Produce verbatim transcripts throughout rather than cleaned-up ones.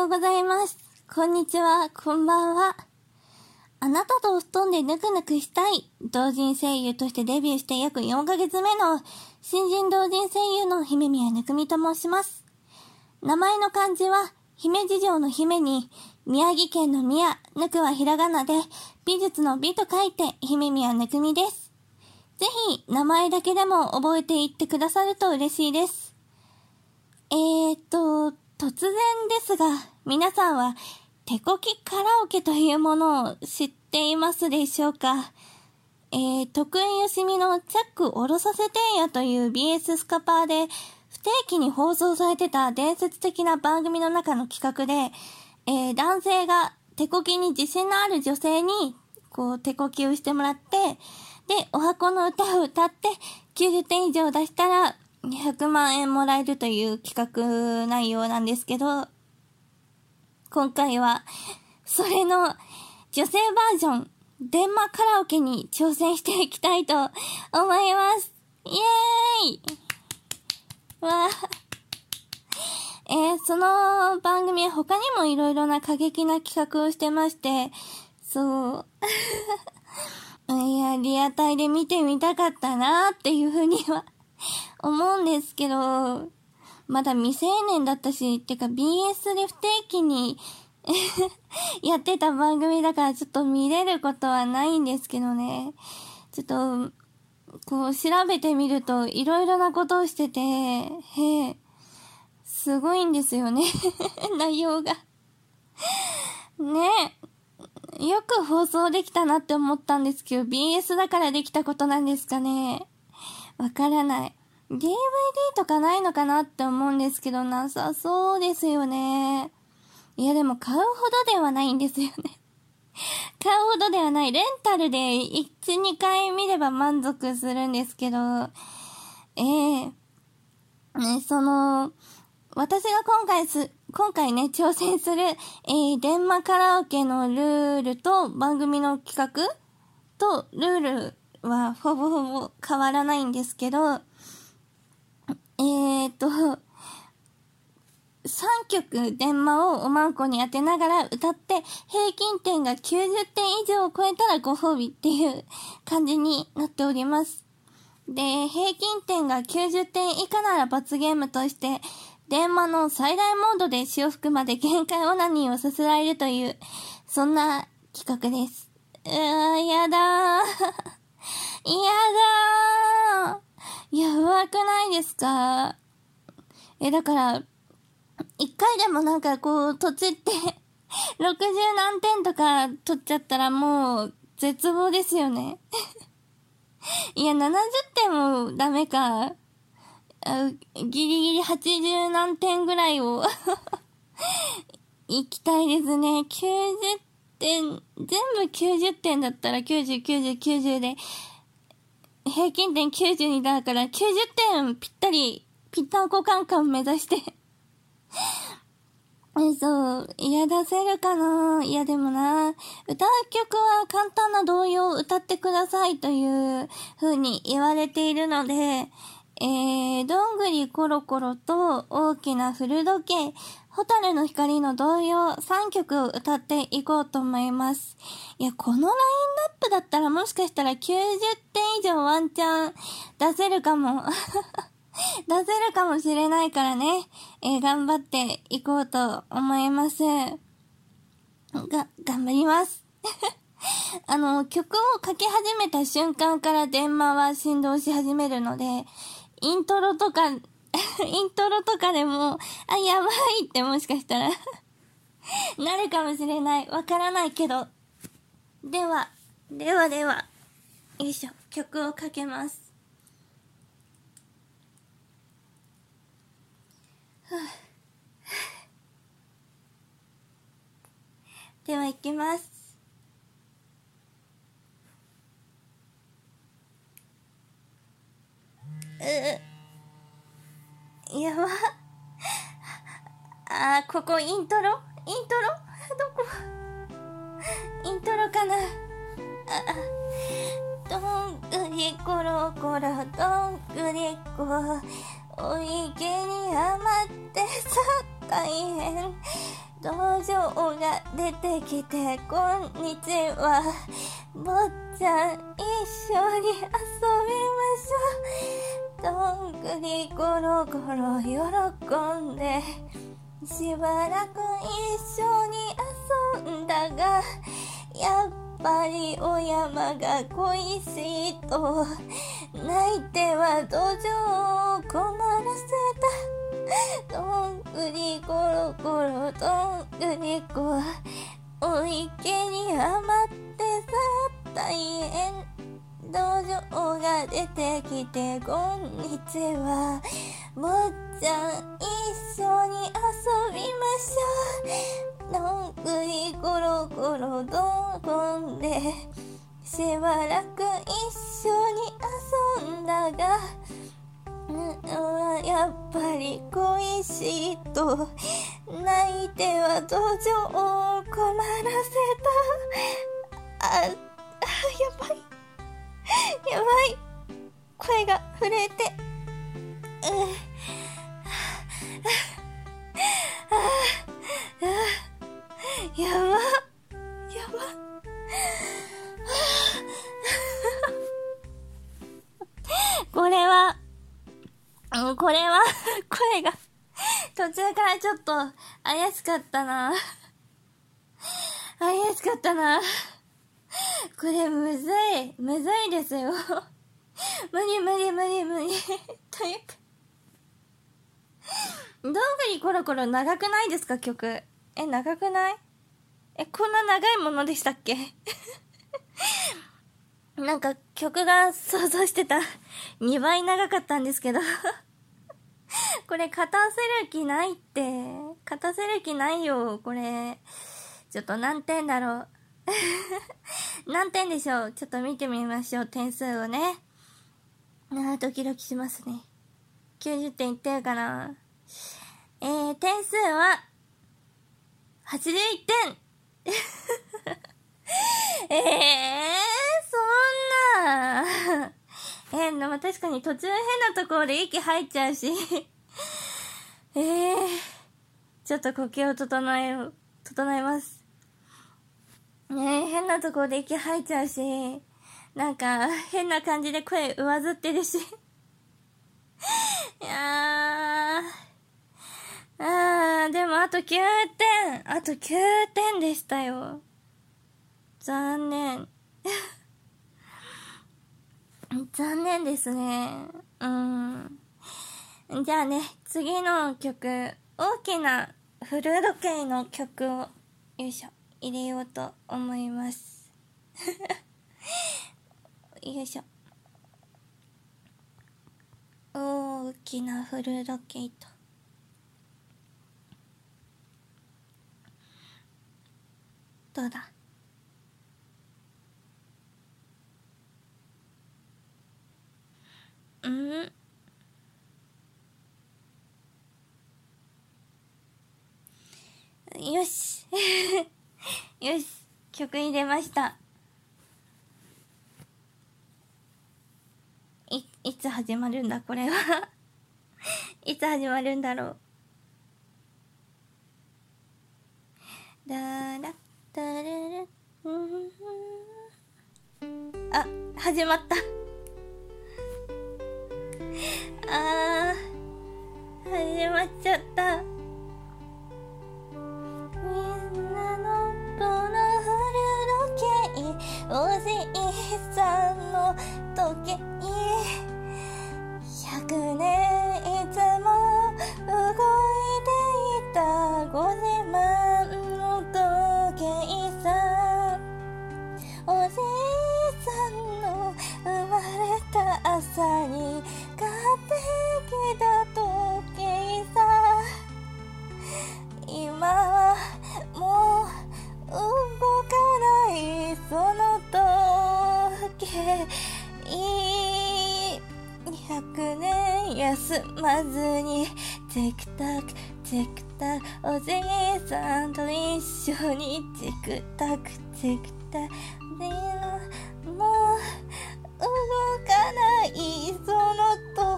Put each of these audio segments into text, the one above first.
ようございます。こんにちは、こんばんは。あなたとお布団でぬくぬくしたい同人声優としてデビューして約よんかげつめの新人同人声優の姫宮ぬくみと申します。名前の漢字は姫路城の姫に宮城県の宮、ぬくはひらがなで美術の美と書いて姫宮ぬくみです。ぜひ名前だけでも覚えていってくださると嬉しいです。えーと、突然ですが、皆さんは手こきカラオケというものを知っていますでしょうか？えー、徳井よしみのチャックおろさせてやという ビーエス スカパーで不定期に放送されてた伝説的な番組の中の企画で、えー、男性が手こきに自信のある女性にこう手こきをしてもらって、で、お箱の歌を歌ってきゅうじゅってん以上出したらひゃくまんえんもらえるという企画内容なんですけど、今回はそれの女性バージョン電話カラオケに挑戦していきたいと思います。イエーイわーえー、その番組は他にもいろいろな過激な企画をしてまして、そういやリアタイで見てみたかったなーっていうふうには思うんですけど、まだ未成年だったし、てか ビーエス で不定期にやってた番組だからちょっと見れることはないんですけどね。ちょっと、こう調べてみるといろいろなことをしてて、へえ、すごいんですよね。内容が。ねえ。よく放送できたなって思ったんですけど、ビーエス だからできたことなんですかね。わからない。ディーブイディー とかないのかなって思うんですけど、なさそうですよね。いやでも買うほどではないんですよね。買うほどではない。レンタルでいち、にかい見れば満足するんですけど、ええね、その、私が今回す、今回ね、挑戦する、えー、電話カラオケのルールと番組の企画とルールはほぼほぼ変わらないんですけど、えーっと、さんきょく電話をおまんこに当てながら歌って平均点がきゅうじゅってん以上を超えたらご褒美っていう感じになっております。で、平均点がきゅうじゅってん以下なら罰ゲームとして電話の最大モードで潮吹くまで限界オナニーをさせられるというそんな企画です。うわー、やだー。やだー。やばくないですか？え、だから、一回でもなんかこう、とちってろくじゅうなんてんとか取っちゃったらもう、絶望ですよね。いや、ななじゅってんもダメか。あ、ギリギリはちじゅうなんてんぐらいを行きたいですね。きゅうじゅってん、全部きゅうじゅってんだったらきゅうじゅう、きゅうじゅう、きゅうじゅうで、平均点きゅうじゅうにだからきゅうじゅってんぴったり、ぴったんこカンカン目指してえ、そう、いや出せるかな？いやでもな、歌う曲は簡単な童謡を歌ってくださいという風に言われているので、えー、どんぐりころころと大きな古時計、蛍の光の童謡さんきょくを歌っていこうと思います。いや、このラインナップだったらもしかしたらきゅうじゅってん以上ワンチャン出せるかも。出せるかもしれないからね、えー、頑張っていこうと思います。が、頑張ります。あの、曲を書き始めた瞬間から電話は振動し始めるので、イントロとか、イントロとかでも、あ、やばいってもしかしたらなるかもしれない。わからないけど。では、ではでは、よいしょ、曲をかけます。では行きます。うやばあー、ここイントロイントロどこイントロかなあ、どんぐりころころどんぐりこお池にはまってさ大変道場が出てきてこんにちは、坊ちゃん一緒に遊びましょう。どんぐりころころ喜んでしばらく一緒に遊んだが、やっぱりお山が恋しいと泣いては道場を困らせた。どんぐりころころどんぐりこ、お池にはまってさ大変。道場が出てきてこんにちは、坊ちゃん一緒に遊びましょう。どんぐりころころどんでしばらく一緒に遊んだが、うん、やっぱり恋しいと泣いては道場を困らせた。あ、あ、やばいやばい、声が震えて、うん、やばやばこれはこれは声が途中からちょっと怪しかったな怪しかったなこれむずいむずいですよ無理無理無理無理というか、どんぐりコロコロ長くないですか曲。え、長くない？え、こんな長いものでしたっけなんか曲が想像してたにばい長かったんですけどこれ勝たせる気ないって。勝たせる気ないよこれ。ちょっと何点だろう何点でしょう。ちょっと見てみましょう点数をね。あードキドキしますね。きゅうじゅってんいってるかな。えー、点数ははちじゅういってんえー、そんなえー、でも確かに途中変なところで息入っちゃうしえー、ちょっと呼吸を整えよう整えますね。え変なところで息入っちゃうし、なんか変な感じで声上ずってるしいやーあーでもあときゅうてんあときゅうてんでしたよ。残念残念ですね。うんじゃあね、次の曲、大きなフル時計の曲をよいしょ入れようと思いますよいしょ。大きなフル時計とどうだ。うんよしよし曲入れました。いいつ始まるんだこれはいつ始まるんだろう。だらだららあ、始まったあー始まっちゃった。みんなのこのフル時計、おじいさんの時計、ひゃくねんいつも動いていたごじまんの時計さ、おじいさんの生まれた朝に買ってきた時計さ、今はもう動かないその時計、ひゃくねん休まずにチクタクチクタク、おじいさんと一緒にチクタクチクタクでもう動かないそ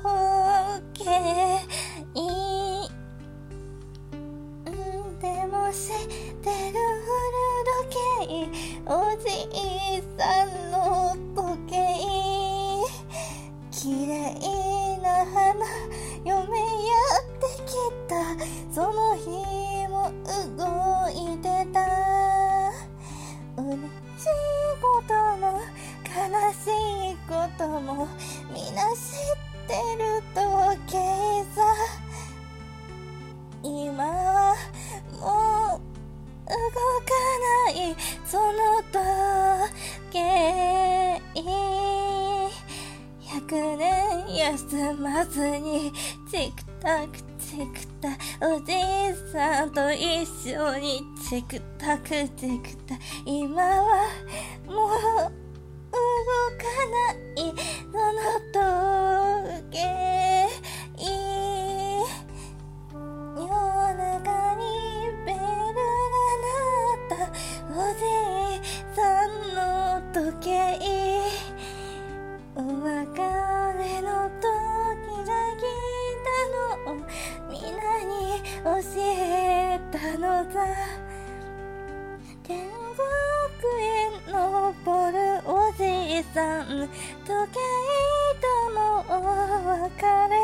の時計、でもしてる古時計、おじいさんの時計、綺麗な花嫁やってきた、その日も動いてた。嬉しいことも悲しいこともみんな知ってる時計さ。今はもう動かないその時計、百年休まずにチクタクチクタ、おじいさんと一緒にチクタクチクタ、今はもう動かないその時計、夜中にベルが鳴った、おじいさんの時計、お別れの時が来たのをみんなに教えたのだ。天国へ昇るおじいさん、時計とのお別れ、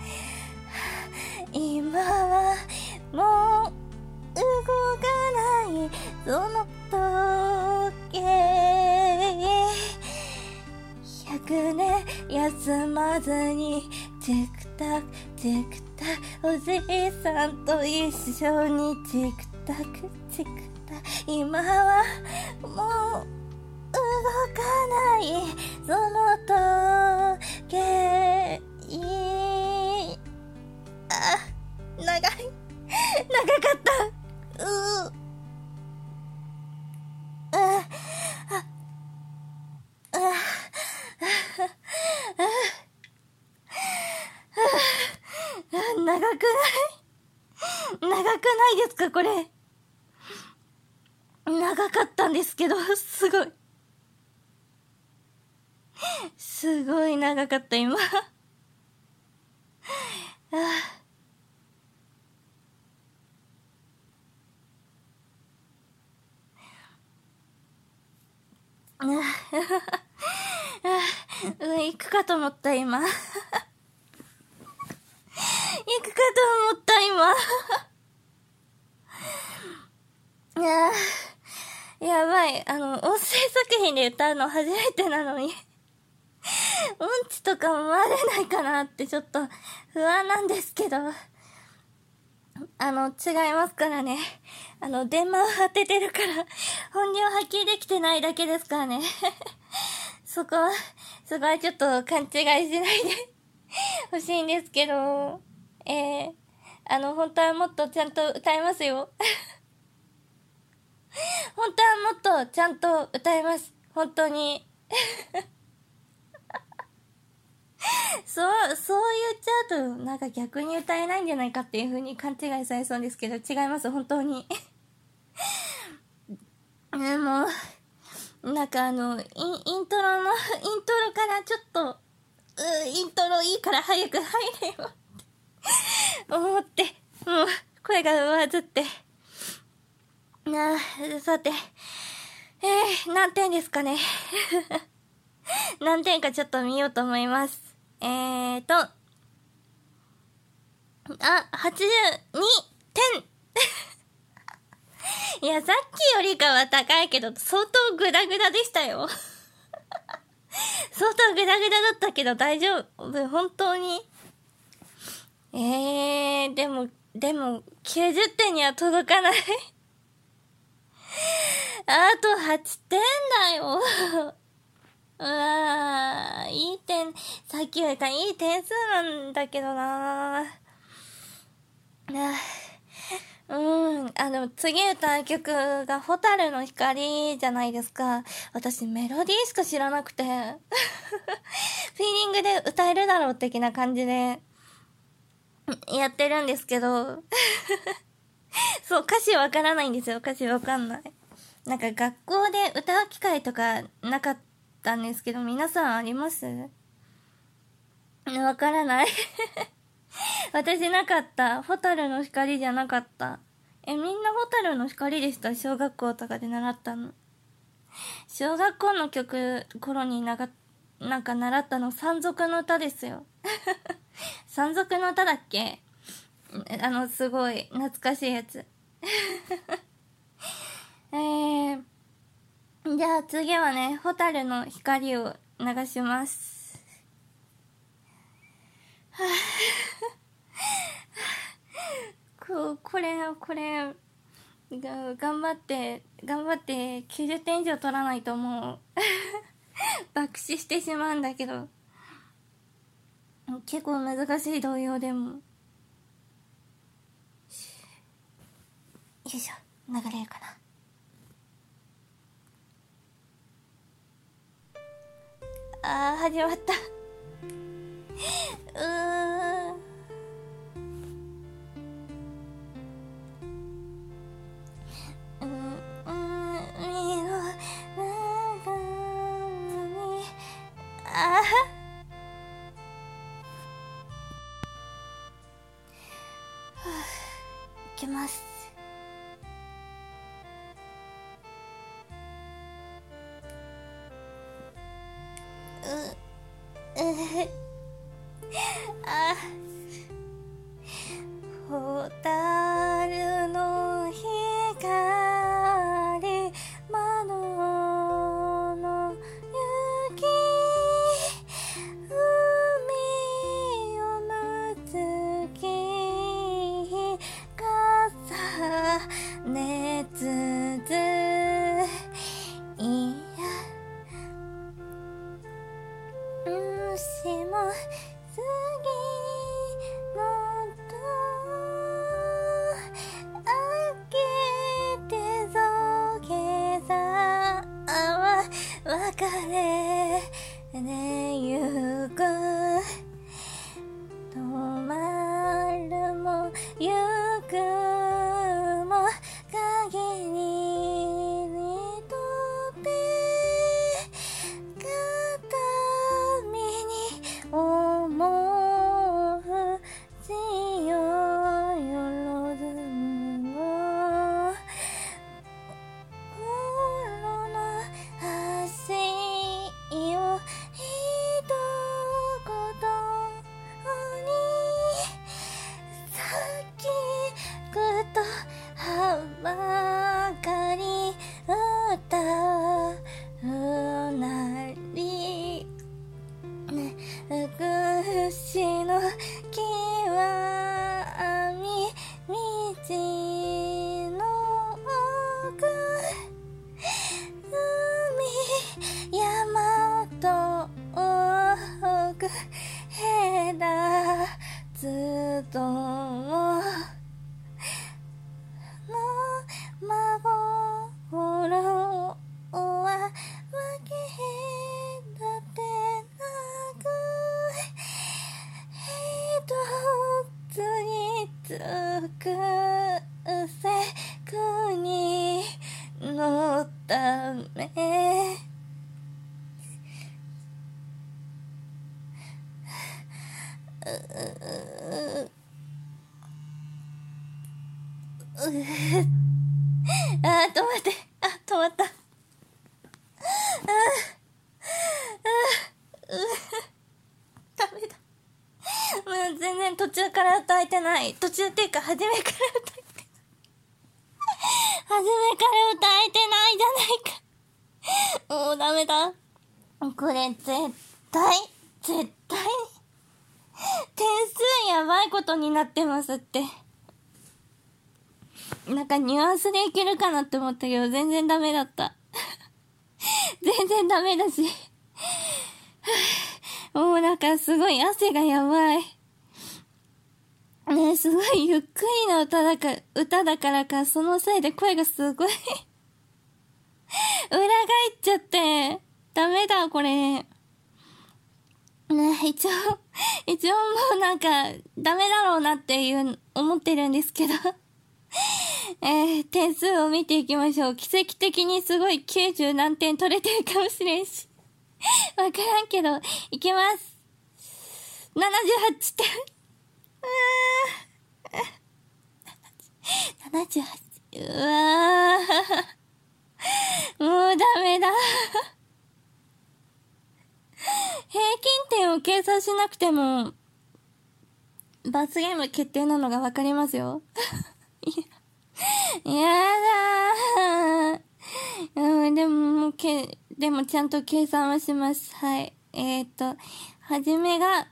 今はもう動かないその時計、百年休まずにチクタクチクタ、おじいさんと一緒にチクタクチクタ、今はもう動かないその時計。あ、長い長かった。うーあああ長くない長くないですかこれ。長かったんですけど、すごいすごい長かった今。ああうん、行くかと思った今。行くかと思った今。ああ、やばい。あの、音声作品で歌うの初めてなのに。音痴とか思われないかなってちょっと不安なんですけど。あの、違いますからね。あの、電話を当ててるから、本領発揮できてないだけですからね。そこは、そこはちょっと勘違いしないで欲しいんですけど、えー、あの、本当はもっとちゃんと歌いますよ。本当はもっとちゃんと歌います。本当に。そう、そう言っちゃうと、なんか逆に歌えないんじゃないかっていう風に勘違いされそうですけど、違います、本当に。でも、なんかあの、イン、イントロの、イントロからちょっと、うイントロいいから早く入れよって思って、もう、声が上ずって。なあ、さて、えー、何点ですかね。何点かちょっと見ようと思います。えーと、あ、はちじゅうにてん。いや、さっきよりかは高いけど、相当グダグダでしたよ。相当グダグダだったけど大丈夫。本当に。えー、でも、でも、きゅうじゅってんには届かない。あとはちてんだよ。うわー、いい点、さっきよりかいい点数なんだけどなー。うん、あの、次歌う曲がホタルの光じゃないですか。私メロディーしか知らなくて。フィーリングで歌えるだろう的な感じでやってるんですけど。そう、歌詞わからないんですよ。歌詞わかんない。なんか学校で歌う機会とかなかったんですけど、皆さんあります？わからない。私なかった。ホタルの光じゃなかった。 え、みんなホタルの光でした？小学校とかで習ったの。小学校の曲頃にながなんか習ったの山賊の歌ですよ。山賊の歌だっけ？あのすごい懐かしいやつ。えー、じゃあ次はね、ホタルの光を流します。ここれこれが頑張って頑張ってきゅうじゅってん以上取らないともう爆死してしまうんだけど、結構難しい童謡でもよいしょ、流れるかな。あー始まった。うーん、あいきます。ううあホタルの光、窓の雪、海をむつき、重ねつつ、いや虫も過ぎのと開けてぞけざは別れでゆく、止まるもゆくも限りにとって片身に思う強いよずの心の足を一言に咲くとはばかり歌うなり、ね、福祉の極み道の奥、海山と奥隔つともの真心は分け隔てなく、一つに尽くせ国のため、うううあー、止まって、あ、止まった。あーあーうダメだ。もう全然途中から歌えてない。途中っていうか初めから歌えて初めから歌えてないじゃないか。もうダメだ。これ絶対絶対点数やばいことになってますって。なんかニュアンスでいけるかなって思ったけど全然ダメだった。全然ダメだし。もうなんかすごい汗がやばい。ね、すごいゆっくりな歌だか、歌だからか、そのせいで声がすごい裏返っちゃって、ダメだ、これ。ね、一応、一応もうなんか、ダメだろうなっていう、思ってるんですけど。えー、点数を見ていきましょう。奇跡的にすごいきゅうじゅう何点取れてるかもしれんし。わからんけど、いきます。ななじゅうはちてん。うーん。ななじじゅうはち。うわー。もうダメだ。平均点を計算しなくても、罰ゲーム決定なのがわかりますよ。やだー。うん、でも、け、でもちゃんと計算はします。はい。えーと、はじめが、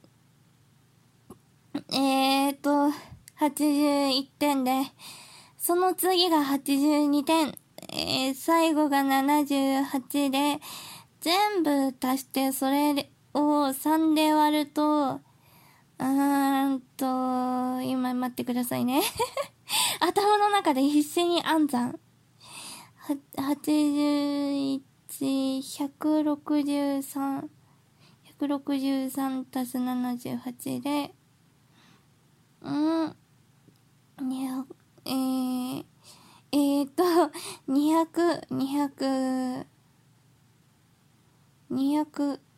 えーと、はちじゅういってんで、その次がはちじゅうにてん、えー、最後がななじゅうはちで、全部足してそれをさんで割ると、うーんと、今待ってくださいね。頭の中で必死に暗算。は、はちじゅういち、ひゃくろくじゅうさん、ひゃくろくじゅうさん足すななじゅうはちで、うん、にひゃく、えー、えーと、にひゃく、にひゃく、にひゃく、ん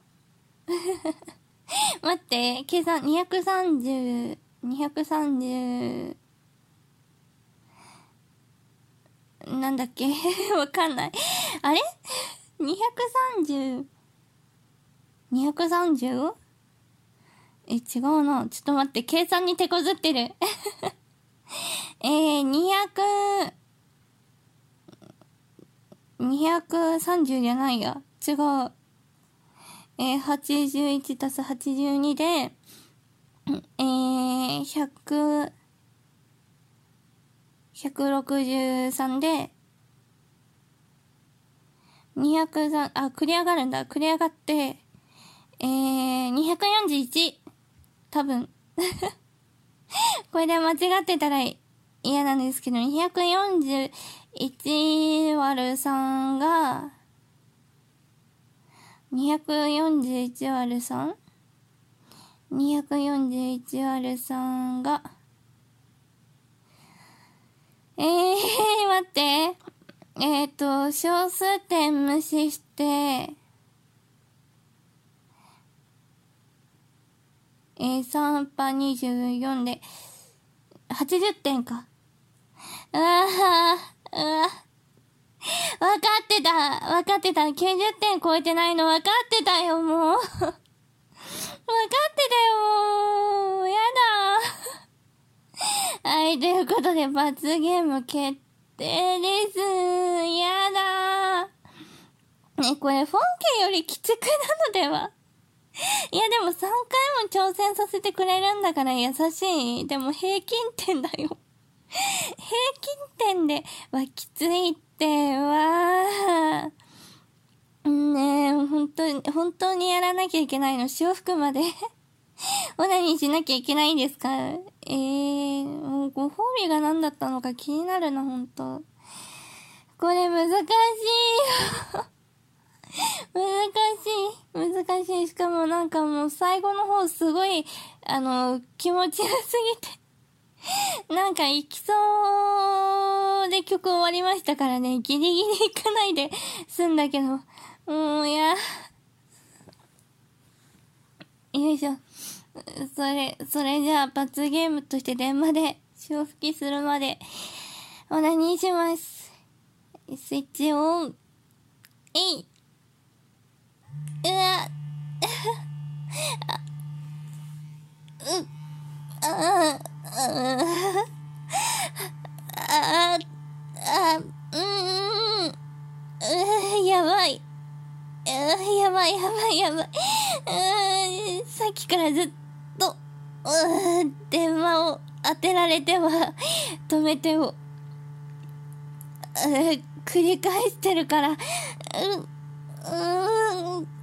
待って、計算、にひゃくさんじゅう、にひゃくさんじゅう、なんだっけわかんない。あれ ?にひゃくさんじゅう、にひゃくさんじゅう? え、違うな。ちょっと待って、計算に手こずってる。えー、にひゃく、にひゃくさんじゅうじゃないや。違う。えー、はちじゅういちたすはちじゅうにで、えー、ひゃく、ひゃくろくじゅうさんで、にひゃくさん、あ、繰り上がるんだ。繰り上がって、えー、にひゃくよんじゅういち。多分。これで間違ってたら嫌なんですけど、にひゃくよんじゅういち割るさんが、にひゃくよんじゅういち割る さん?にひゃくよんじゅういち割るさんが、えー、待って。えーと、小数点無視して、えー、さんパにじゅうよんで、はちじゅってんか。うわぁ、うわぁ。わかってた。わかってた。きゅうじゅってん超えてないのわかってたよ、もう。わかってたよ、もう。やだ。はい、ということで、罰ゲーム決定です。やだ。ね、これ本家よりきつくなのではいや、でもさんかいも挑戦させてくれるんだから優しい。でも平均点だよ。平均点ではきついって、わー。ねえ、本当に、本当にやらなきゃいけないの。潮吹くまでオナニーしなきゃいけないんですか？えー、もうご褒美が何だったのか気になるな、本当。これ難しいよ。難しい。難しい。しかもなんかもう最後の方すごい、あの、気持ちよすぎて。なんか行きそうで曲終わりましたからね。ギリギリ行かないで済んだけど。もう、いや。よいしょ。それ、それじゃあ罰ゲームとして電話で潮吹きするまでオナニーします。スイッチオン。えい。うわ。う、あ、あ、あ、あ、うーん、うやばい。やばい、やばい、やばい。さっきからずっと、電話を当てられては、止めてを、繰り返してるから、う、うーん、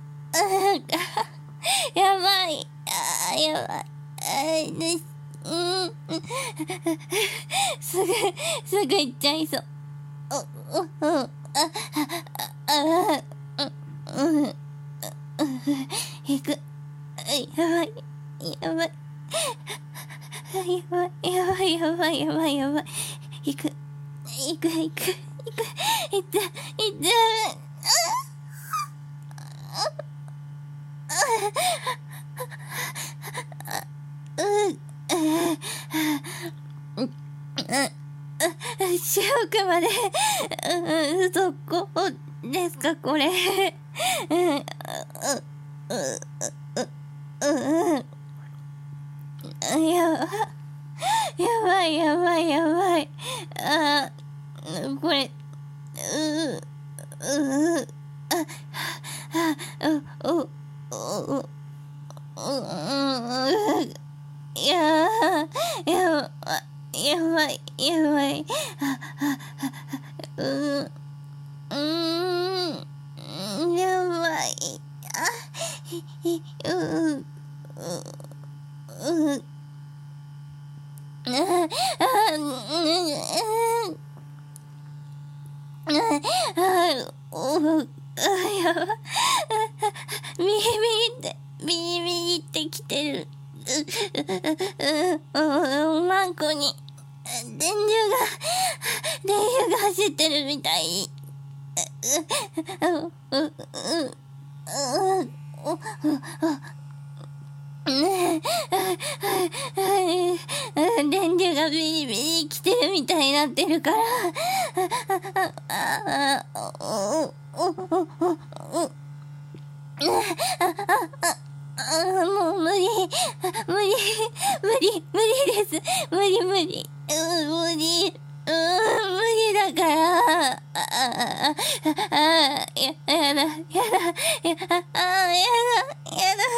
やばい、あやばい、あです、うん、すぐ、すぐ行っちゃいそう。う、う、う、あ、あ、あ、うん、うん、行く。やばい、やばい。やばい、やばい、やばい、やばい、やばい。行く、行く、行く、行く、行った、行った。 四国まで、う、う、そこですか、これ。うん、う、う、う、う、う、やば、やばい、やばい、やばい。あ、これ、う、う、あ、あ、う、う、う、う、う、いやー、やば、やばい、やばい。あ、あ、あ、う、うーん、やばい。あ、ひ、ひ、う、う、う、う、あ、あ、うん、あ、お、あ、やば、ビリビリって、ビリビリってきてる。う、う、う、マンコに、電流が、電流が走ってるみたい。う、う、う、う、う、電流がビリビリ来てるみたいになってるから。もう無理、無理、無理、無理です。無理無理、うん、無理、うん、無理だから。ああ、ああ、や、やだ、やだ、やだ、ああ、やだ、やだ。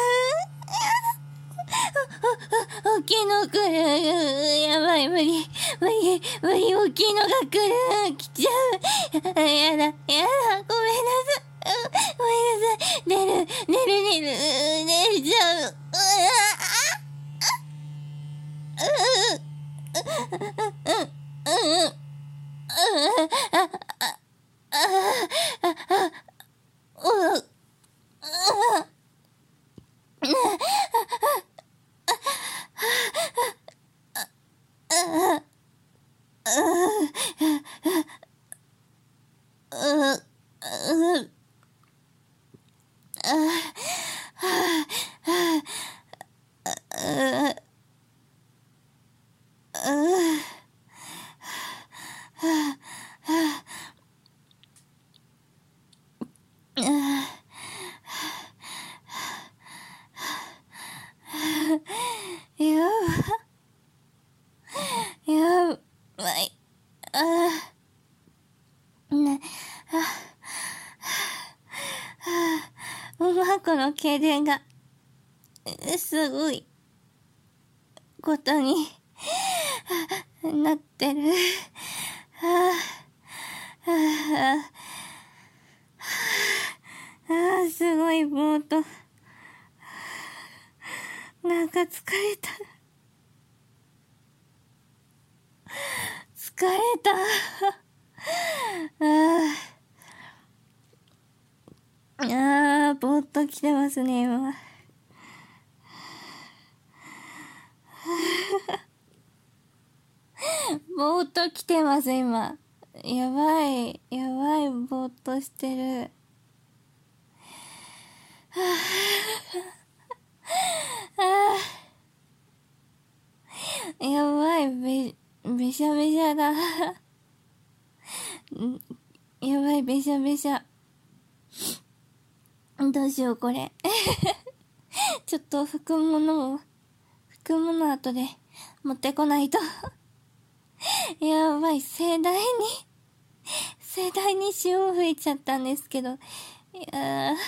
大きいの来る。やばい、無理。無理、無理、大きいのが来る。来ちゃう。やだ、やだ、ごめんなさい。ごめんなさい。寝る、寝る、寝る、寝ちゃう。うわやばい。ああ、ね、あ、うまこの痙攣が、すごい、ことに、なってる。ああ、ああ、ああ、すごいぼーっと。なんか疲れた。疲れた。ああ、ああ、ぼーっと来てますね、今。ぼーっと来てます、今。やばい、やばい、ぼーっとしてる。ああ、やばい、べ、べしゃべしゃだ。やばい、べしゃべしゃ。どうしよう、これ。ちょっと拭くものを、拭くもの後で持ってこないと。やばい、盛大に、盛大に塩を吹いちゃったんですけど。いやー。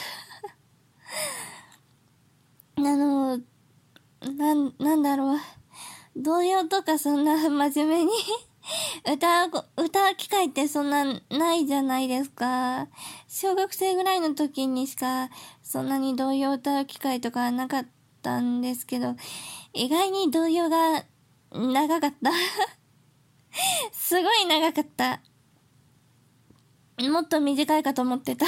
あの、なん、なんだろう。童謡とかそんな真面目に歌う、歌う機会ってそんなないじゃないですか。小学生ぐらいの時にしかそんなに童謡歌う機会とかなかったんですけど、意外に童謡が長かった。すごい長かった。もっと短いかと思ってた。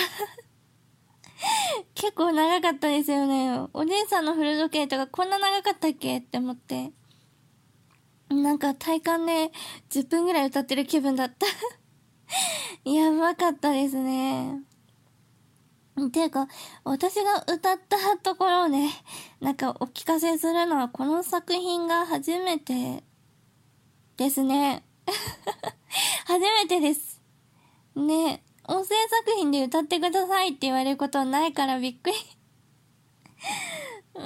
結構長かったですよね。お姉さんの古時計とかこんな長かったっけって思って。なんか体感でじゅっぷんぐらい歌ってる気分だった。やばかったですね。ていうか、私が歌ったところをね、なんかお聞かせするのはこの作品が初めてですね。 めてです。ね、音声作品で歌ってくださいって言われることないからびっくり。うん、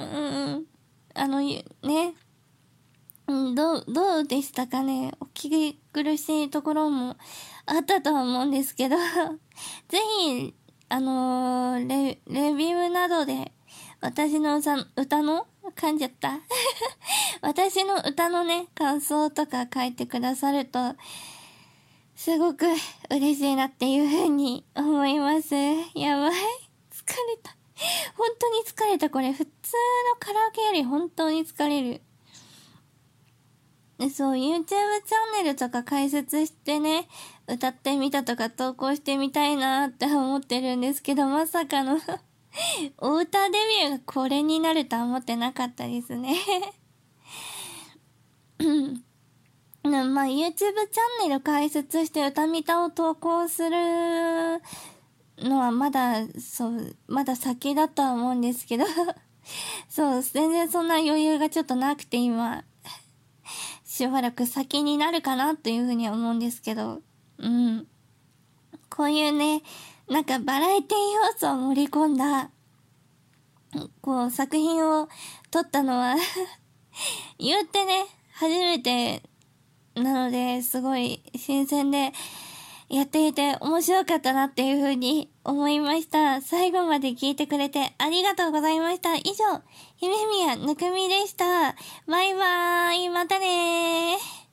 あの、ね、うん、どう、どうでしたかね。お聞き苦しいところもあったとは思うんですけど、ぜひ、あのー、レ、レビューなどで、私の歌歌の噛んじゃった。私の歌のね、感想とか書いてくださると、すごく嬉しいなっていう風に思います。やばい。疲れた。本当に疲れた。これ、普通のカラオケより本当に疲れる。そう、YouTube チャンネルとか開設してね、歌ってみたとか投稿してみたいなって思ってるんですけど、まさかのお歌デビューがこれになるとは思ってなかったですね。まあ、YouTube チャンネル開設して歌みたを投稿するのはまだ、そう、まだ先だとは思うんですけど、そう、全然そんな余裕がちょっとなくて今、しばらく先になるかなというふうには思うんですけど、うん。こういうね、なんかバラエティ要素を盛り込んだ、こう作品を撮ったのは言ってね、初めてなので、すごい新鮮で、やっていて面白かったなっていう風に思いました。最後まで聞いてくれてありがとうございました。以上、ひめみやぬくみでした。バイバーイ、またねー。